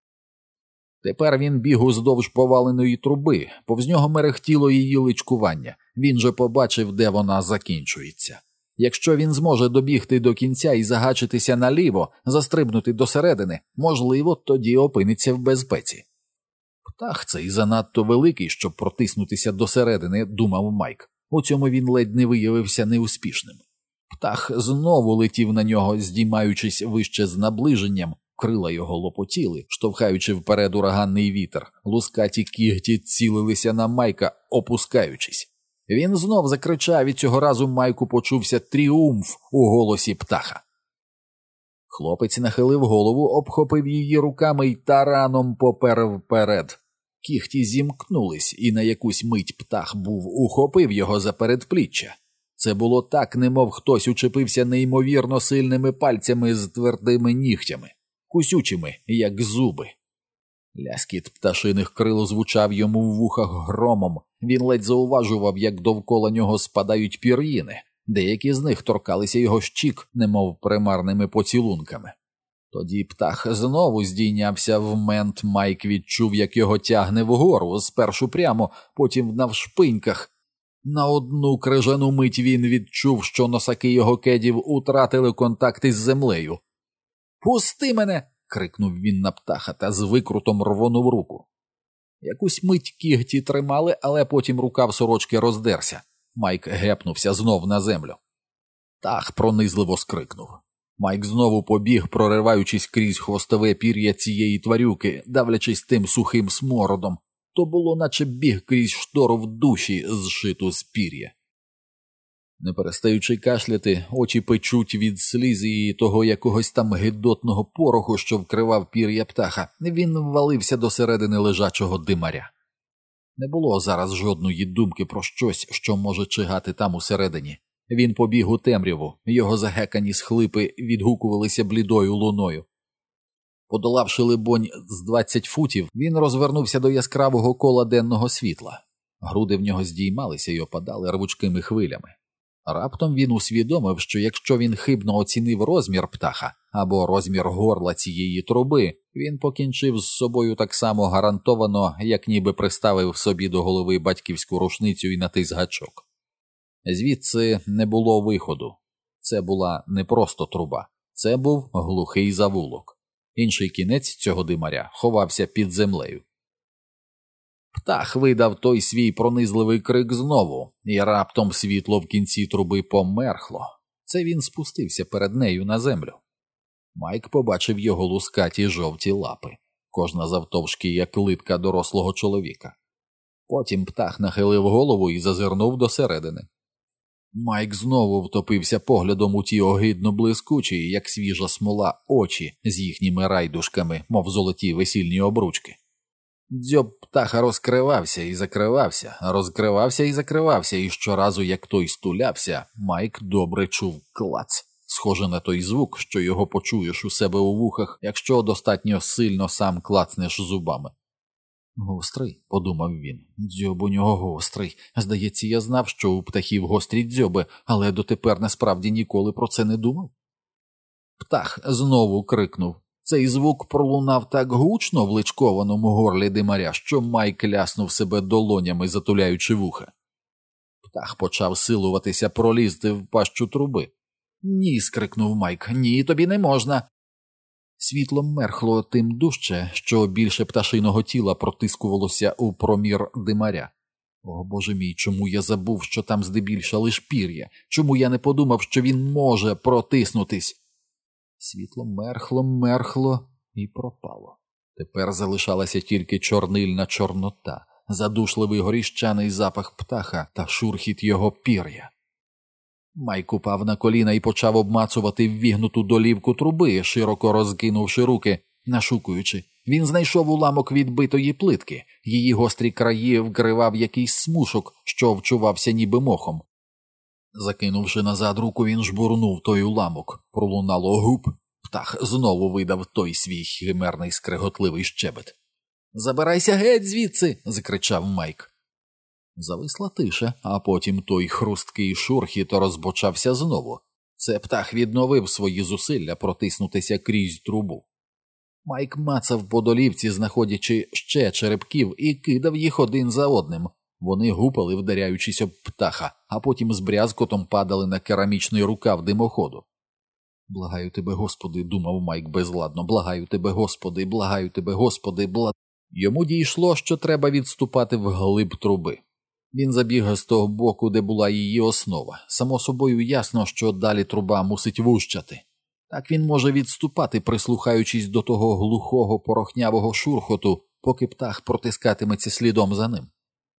Тепер він біг уздовж поваленої труби, повз нього мерехтіло її личкування, він же побачив, де вона закінчується. Якщо він зможе добігти до кінця і загачитися наліво, застрибнути досередини, можливо, тоді опиниться в безпеці. Птах цей занадто великий, щоб протиснутися досередини, думав Майк. У цьому він ледь не виявився неуспішним. Птах знову летів на нього, здіймаючись вище з наближенням, крила його лопотіли, штовхаючи вперед ураганний вітер, лускаті кігті цілилися на Майка, опускаючись. Він знов закричав, і цього разу Майку почувся тріумф у голосі птаха. Хлопець нахилив голову, обхопив її руками й тараном попер вперед. Кіхті зімкнулись, і на якусь мить птах ухопив його за передпліччя. Це було так, немов хтось учепився неймовірно сильними пальцями з твердими нігтями, кусючими, як зуби. Ляскіт пташиних крил звучав йому в вухах громом, він ледь зауважував, як довкола нього спадають пір'їни. Деякі з них торкалися його щік, немов примарними поцілунками. Тоді птах знову здійнявся в мент. Майк відчув, як його тягне вгору, спершу прямо, потім навшпиньках. На одну крижану мить він відчув, що носаки його кедів утратили контакт із землею. «Пусти мене!» – крикнув він на птаха та з викрутом рвонув руку. Якусь мить кігті тримали, але потім рукав сорочки роздерся. Майк гепнувся знов на землю. Птах пронизливо скрикнув. Майк знову побіг, прориваючись крізь хвостове пір'я цієї тварюки, давлячись тим сухим смородом. То було, наче біг крізь штору в душі, зшиту з пір'я. Не перестаючи кашляти, очі печуть від сліз і того якогось там гидотного пороху, що вкривав пір'я птаха, він ввалився до середини лежачого димаря. Не було зараз жодної думки про щось, що може чигати там усередині. Він побіг у темряву, його загекані схлипи відгукувалися блідою луною. Подолавши, либонь, з 20 футів, він розвернувся до яскравого кола денного світла. Груди в нього здіймалися й опадали рвучкими хвилями. Раптом він усвідомив, що якщо він хибно оцінив розмір птаха або розмір горла цієї труби, він покінчив з собою так само гарантовано, як ніби приставив собі до голови батьківську рушницю і натис гачок. Звідси не було виходу. Це була не просто труба, це був глухий завулок. Інший кінець цього димаря ховався під землею. Птах видав той свій пронизливий крик знову, і раптом світло в кінці труби померхло. Це він спустився перед нею на землю. Майк побачив його лускаті жовті лапи, кожна завтовшки, як литка дорослого чоловіка. Потім птах нахилив голову і зазирнув досередини. Майк знову втопився поглядом у ті огидно блискучі, як свіжа смола, очі з їхніми райдушками, мов золоті весільні обручки. Дзьоб птаха розкривався і закривався, розкривався і закривався, і щоразу, як той стулявся, Майк добре чув клац, схоже на той звук, що його почуєш у себе у вухах, якщо достатньо сильно сам клацнеш зубами. «Гострий», – подумав він, – «дзьоб у нього гострий. Здається, я знав, що у птахів гострі дзьоби, але дотепер насправді ніколи про це не думав». Птах знову крикнув. Цей звук пролунав так гучно в личкованому горлі димаря, що Майк ляснув себе долонями, затуляючи вуха. Птах почав силуватися пролізти в пащу труби. «Ні», – скрикнув Майк, – «ні, тобі не можна». Світло мерхло тим дужче, що більше пташиного тіла протискувалося у промір димаря. О, Боже мій, чому я забув, що там здебільша лиш пір'я? Чому я не подумав, що він може протиснутись? Світло мерхло і пропало. Тепер залишалася тільки чорнильна чорнота, задушливий горіщаний запах птаха та шурхіт його пір'я. Майк упав на коліна і почав обмацувати ввігнуту долівку труби, широко розкинувши руки, нашукуючи. Він знайшов уламок відбитої плитки, її гострі краї вкривав якийсь смушок, що вчувався ніби мохом. Закинувши назад руку, він жбурнув той уламок, пролунало гуп. Птах знову видав той свій химерний скреготливий щебет. «Забирайся геть звідси!» – закричав Майк. Зависла тиша, а потім той хрусткий шурхіт розпочався знову. Це птах відновив свої зусилля протиснутися крізь трубу. Майк мацав по долівці, знаходячи ще черепків, і кидав їх один за одним. Вони гупали, вдаряючись об птаха, а потім з брязкотом падали на керамічний рукав димоходу. «Благаю тебе, Господи», – думав Майк безладно, – «благаю тебе, Господи, благаю тебе, Господи, Йому дійшло, що треба відступати вглиб труби. Він забіг з того боку, де була її основа. Само собою ясно, що далі труба мусить вущати. Так він може відступати, прислухаючись до того глухого порохнявого шурхоту, поки птах протискатиметься слідом за ним.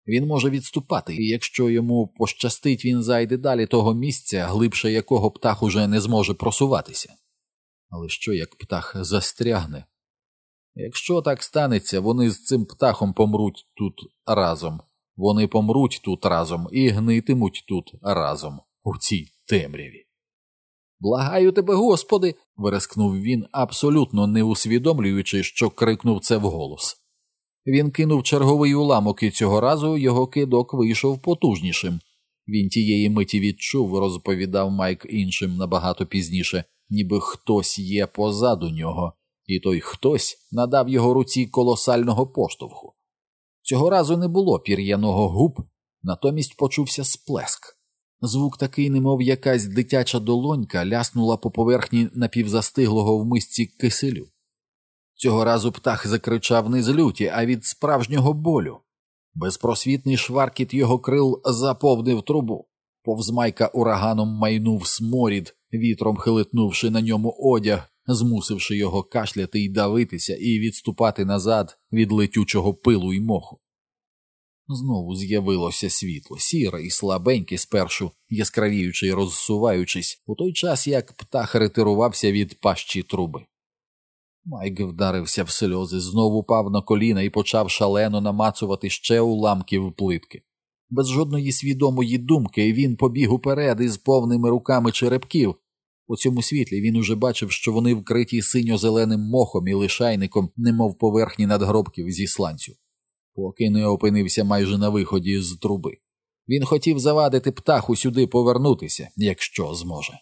Він може відступати, і якщо йому пощастить, він зайде далі того місця, глибше якого птах уже не зможе просуватися. Але що, як птах застрягне? Якщо так станеться, вони з цим птахом помруть тут разом. Вони помруть тут разом і гнитимуть тут разом, у цій темряві. «Благаю тебе, Господи!» – вирискнув він, абсолютно не усвідомлюючи, що крикнув це вголос. Він кинув черговий уламок, і цього разу його кидок вийшов потужнішим. Він тієї миті відчув, розповідав Майк іншим набагато пізніше, ніби хтось є позаду нього, і той хтось надав його руці колосального поштовху. Цього разу не було пір'яного губ, натомість почувся сплеск. Звук такий, немов якась дитяча долонька ляснула по поверхні напівзастиглого в мисці киселю. Цього разу птах закричав не з люті, а від справжнього болю. Безпросвітний шваркіт його крил заповнив трубу. Повз Майка ураганом майнув сморід, вітром хилитнувши на ньому одяг, змусивши його кашляти й давитися і відступати назад від летючого пилу й моху. Знову з'явилося світло, сіре і слабеньке спершу, яскравіючи й розсуваючись, у той час, як птах ретирувався від пащі труби. Майк вдарився в сльози, знову упав на коліна і почав шалено намацувати ще уламків плитки. Без жодної свідомої думки він побіг уперед із повними руками черепків. У цьому світлі він уже бачив, що вони вкриті синьо-зеленим мохом і лишайником, немов поверхні надгробків зі сланцю. Поки не опинився майже на виході з труби. Він хотів завадити птаху сюди повернутися, якщо зможе.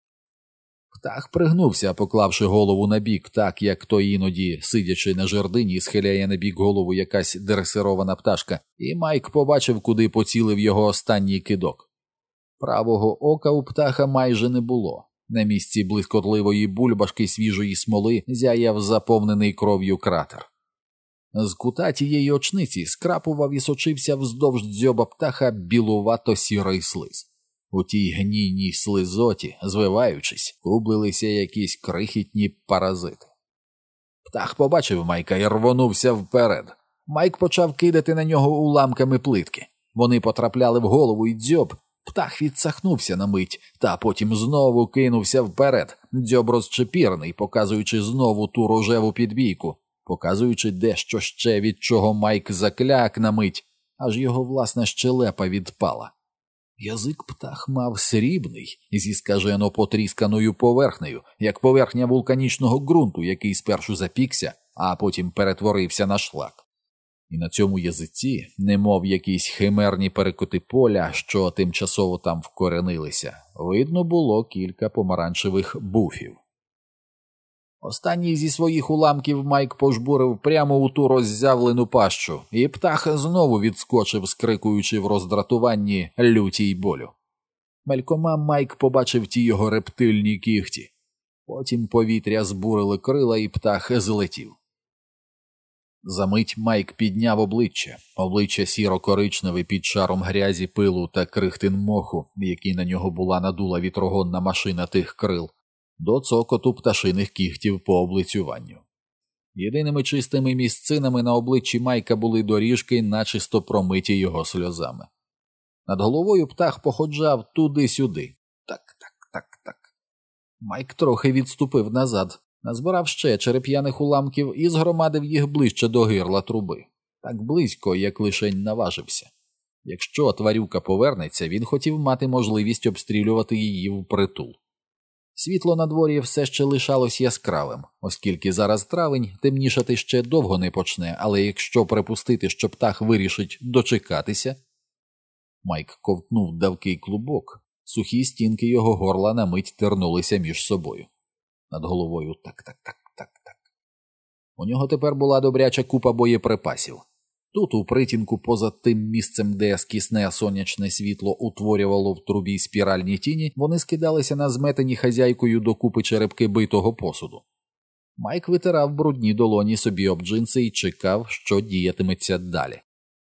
Птах пригнувся, поклавши голову на бік, так, як то іноді, сидячи на жердині, схиляє на бік голову якась дресирована пташка, і Майк побачив, куди поцілив його останній кидок. Правого ока у птаха майже не було. На місці блискотливої бульбашки свіжої смоли зяяв заповнений кров'ю кратер. З кута тієї очниці скрапував і сочився вздовж дзьоба птаха білувато-сірий слиз. У тій гнійній слизоті, звиваючись, кублилися якісь крихітні паразити. Птах побачив Майка і рвонувся вперед. Майк почав кидати на нього уламками плитки. Вони потрапляли в голову й дзьоб. Птах відсахнувся на мить, та потім знову кинувся вперед, дзьоб розчепірений, показуючи знову ту рожеву підбійку, показуючи дещо ще, від чого Майк закляк на мить, аж його власна щелепа відпала. Язик птах мав срібний, зі скажено потрісканою поверхнею, як поверхня вулканічного ґрунту, який спершу запікся, а потім перетворився на шлак. І на цьому язиці, немов якісь химерні перекоти поля, що тимчасово там вкоренилися, видно було кілька помаранчевих буфів. Останній зі своїх уламків Майк пожбурив прямо у ту роззявлену пащу, і птах знову відскочив, скрикуючи в роздратуванні, люті й болю. Мелькома Майк побачив ті його рептильні кігті. Потім повітря збурили крила, і птах злетів. Замить Майк підняв обличчя сіро-коричневе під шаром грязі, пилу та крихтин моху, який на нього була надула вітрогонна машина тих крил, до цокоту пташиних кігтів по облицюванню. Єдиними чистими місцинами на обличчі Майка були доріжки, начисто промиті його сльозами. Над головою птах походжав туди-сюди. Так. Майк трохи відступив назад, назбирав ще череп'яних уламків і згромадив їх ближче до гирла труби. Так близько, як лишень наважився. Якщо тварюка повернеться, він хотів мати можливість обстрілювати її впритул. Світло на дворі все ще лишалось яскравим, оскільки зараз травень, темнішати ще довго не почне, але якщо припустити, що птах вирішить дочекатися... Майк ковтнув давкий клубок, сухі стінки його горла на мить тернулися між собою. Над головою так. У нього тепер була добряча купа боєприпасів. Тут, у притінку, поза тим місцем, де скисне сонячне світло утворювало в трубі спіральні тіні, вони скидалися на зметені хазяйкою докупи черепки битого посуду. Майк витирав брудні долоні собі об джинси і чекав, що діятиметься далі.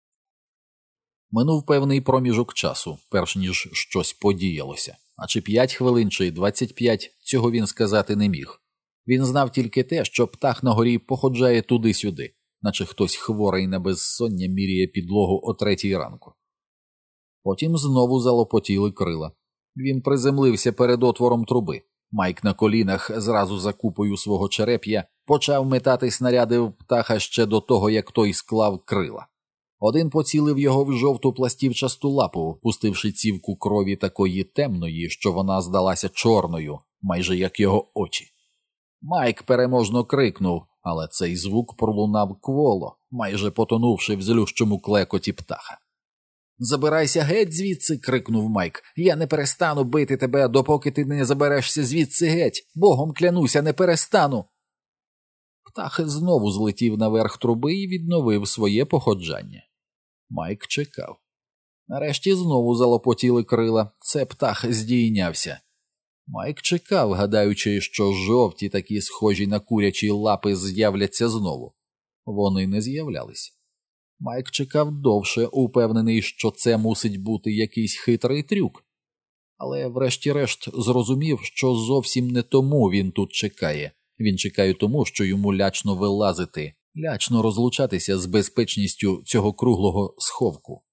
Минув певний проміжок часу, перш ніж щось подіялося. А чи 5 хвилин, чи 25, цього він сказати не міг. Він знав тільки те, що птах на горі походжає туди-сюди. наче хтось хворий на безсоння міряє підлогу о 3 ранку. Потім знову залопотіли крила. Він приземлився перед отвором труби. Майк на колінах зразу за купою свого череп'я почав метати снаряди в птаха ще до того, як той склав крила. Один поцілив його в жовту пластівчасту лапу, пустивши цівку крові такої темної, що вона здалася чорною, майже як його очі. Майк переможно крикнув, але цей звук пролунав кволо, майже потонувши в злющому клекоті птаха. «Забирайся геть звідси!» – крикнув Майк. «Я не перестану бити тебе, допоки ти не заберешся звідси геть! Богом клянуся, не перестану!» Птах знову злетів наверх труби і відновив своє походжання. Майк чекав. Нарешті знову залопотіли крила. Це птах здійнявся. Майк чекав, гадаючи, що жовті, такі схожі на курячі лапи, з'являться знову. Вони не з'являлись. Майк чекав довше, упевнений, що це мусить бути якийсь хитрий трюк. Але врешті-решт зрозумів, що зовсім не тому він тут чекає. Він чекає тому, що йому лячно вилазити, лячно розлучатися з безпечністю цього круглого сховку.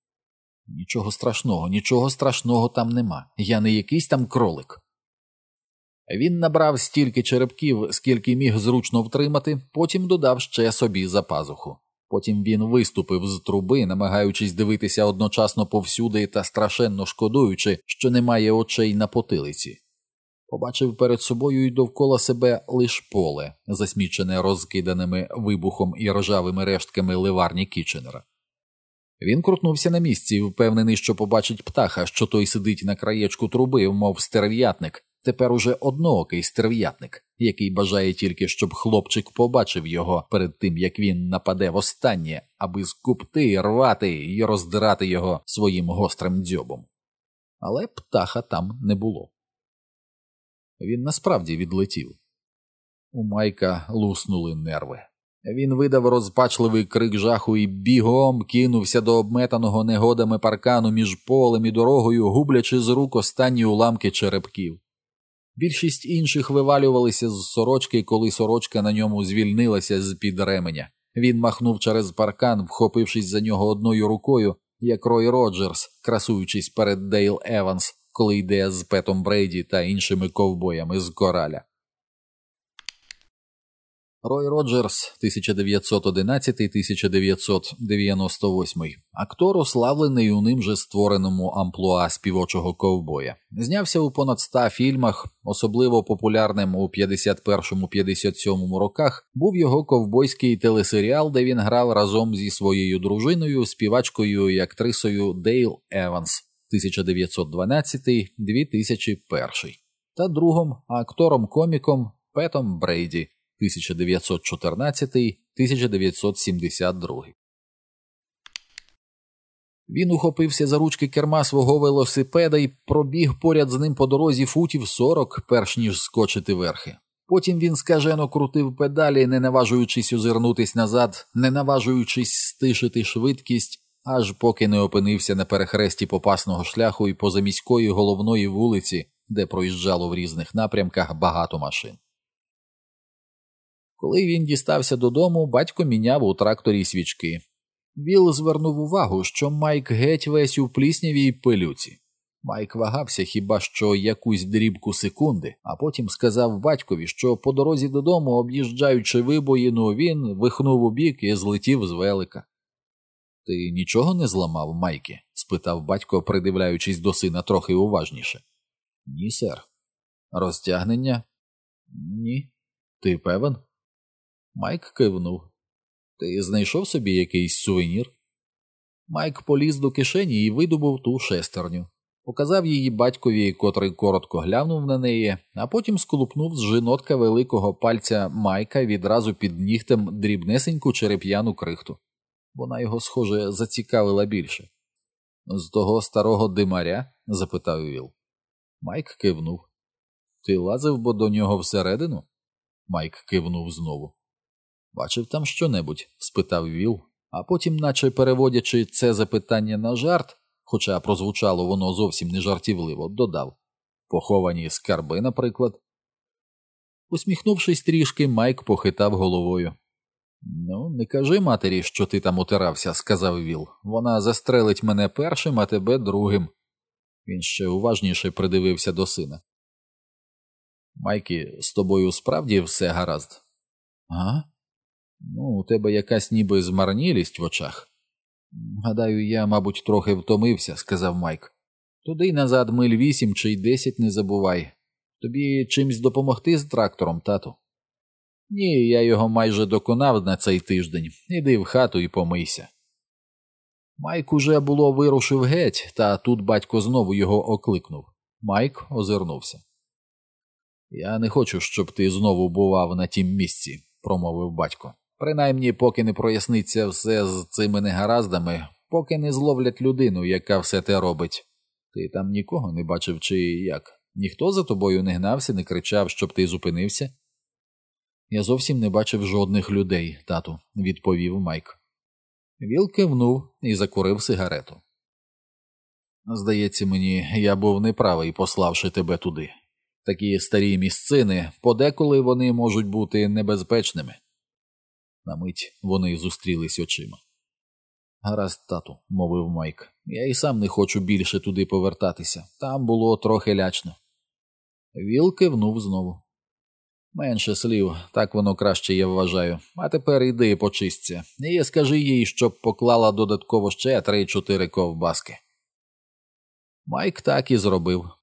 Нічого страшного там нема. Я не якийсь там кролик. Він набрав стільки черепків, скільки міг зручно втримати, потім додав ще собі за пазуху. Потім він виступив з труби, намагаючись дивитися одночасно повсюди та страшенно шкодуючи, що немає очей на потилиці. Побачив перед собою й довкола себе лиш поле, засмічене розкиданими вибухом і ржавими рештками ливарні Кітченера. Він крутнувся на місці, впевнений, що побачить птаха, що той сидить на краєчку труби, мов стерв'ятник, тепер уже одноокий стерв'ятник, який бажає тільки, щоб хлопчик побачив його перед тим, як він нападе востаннє, аби скупти, рвати й роздирати його своїм гострим дзьобом. Але птаха там не було. Він насправді відлетів. У Майка луснули нерви. Він видав розпачливий крик жаху і бігом кинувся до обметаного негодами паркану між полем і дорогою, гублячи з рук останні уламки черепків. Більшість інших вивалювалися з сорочки, коли сорочка на ньому звільнилася з-під ременя. Він махнув через паркан, вхопившись за нього одною рукою, як Рой Роджерс, красуючись перед Дейл Еванс, коли йде з Петом Брейді та іншими ковбоями з Кораля. Рой Роджерс, 1911-1998, актор, ославлений у ним же створеному амплуа співочого ковбоя. Знявся у понад 100 фільмах, особливо популярним у 51-57 роках був його ковбойський телесеріал, де він грав разом зі своєю дружиною, співачкою і актрисою Дейл Еванс, 1912-2001, та другом, актором-коміком Петом Брейді, 1914-1972. Він ухопився за ручки керма свого велосипеда і пробіг поряд з ним по дорозі футів 40, перш ніж скочити верхи. Потім він скажено крутив педалі, не наважуючись озирнутись назад, не наважуючись стишити швидкість, аж поки не опинився на перехресті попасного шляху і позаміської головної вулиці, де проїжджало в різних напрямках багато машин. Коли він дістався додому, батько міняв у тракторі свічки. Вілл звернув увагу, що Майк геть весь у плісняві й пилюці. Майк вагався хіба що якусь дрібку секунди, а потім сказав батькові, що по дорозі додому, об'їжджаючи вибоїну, він вихнув у бік і злетів з велика. «Ти нічого не зламав, Майке?» – спитав батько, придивляючись до сина трохи уважніше. «Ні, сер». «Розтягнення?» «Ні». «Ти певен?» Майк кивнув. «Ти знайшов собі якийсь сувенір?» Майк поліз до кишені і видобув ту шестерню. Показав її батькові, котрий коротко глянув на неї, а потім сколупнув з жинотка великого пальця Майка відразу під нігтем дрібнесеньку череп'яну крихту. Вона його, схоже, зацікавила більше. «З того старого димаря?» – запитав Вілл. Майк кивнув. «Ти лазив бо до нього всередину?» Майк кивнув знову. «Бачив там що-небудь?» – спитав Вілл, а потім, наче переводячи це запитання на жарт, хоча прозвучало воно зовсім не жартівливо, додав: «Поховані скарби, наприклад?» Усміхнувшись трішки, Майк похитав головою. Ну, не кажи матері, що ти там утирався, сказав Віл. Вона застрелить мене першим, а тебе другим. Він ще уважніше придивився до сина. Майкі, з тобою справді все гаразд? А? Ну, у тебе якась ніби змарнілість в очах. Гадаю, я, мабуть, трохи втомився, сказав Майк. Туди й назад миль 8 чи й 10 не забувай. Тобі чимсь допомогти з трактором, тату? Ні, я його майже доконав на цей тиждень. Іди в хату і помийся. Майк уже було вирушив геть, та тут батько знову його окликнув. Майк озирнувся. Я не хочу, щоб ти знову бував на тім місці, промовив батько. Принаймні, поки не проясниться все з цими негараздами, поки не зловлять людину, яка все те робить. Ти там нікого не бачив чи як? Ніхто за тобою не гнався, не кричав, щоб ти зупинився? Я зовсім не бачив жодних людей, тату, відповів Майк. Віл кивнув і закурив сигарету. Здається мені, я був неправий, пославши тебе туди. Такі старі місцини, подеколи вони можуть бути небезпечними. На мить вони зустрілись очима. Гаразд, тату, мовив Майк. Я і сам не хочу більше туди повертатися. Там було трохи лячно. Віл кивнув знову. Менше слів, так воно краще, я вважаю. А тепер іди почисться. І скажи їй, щоб поклала додатково ще 3-4 ковбаски. Майк так і зробив.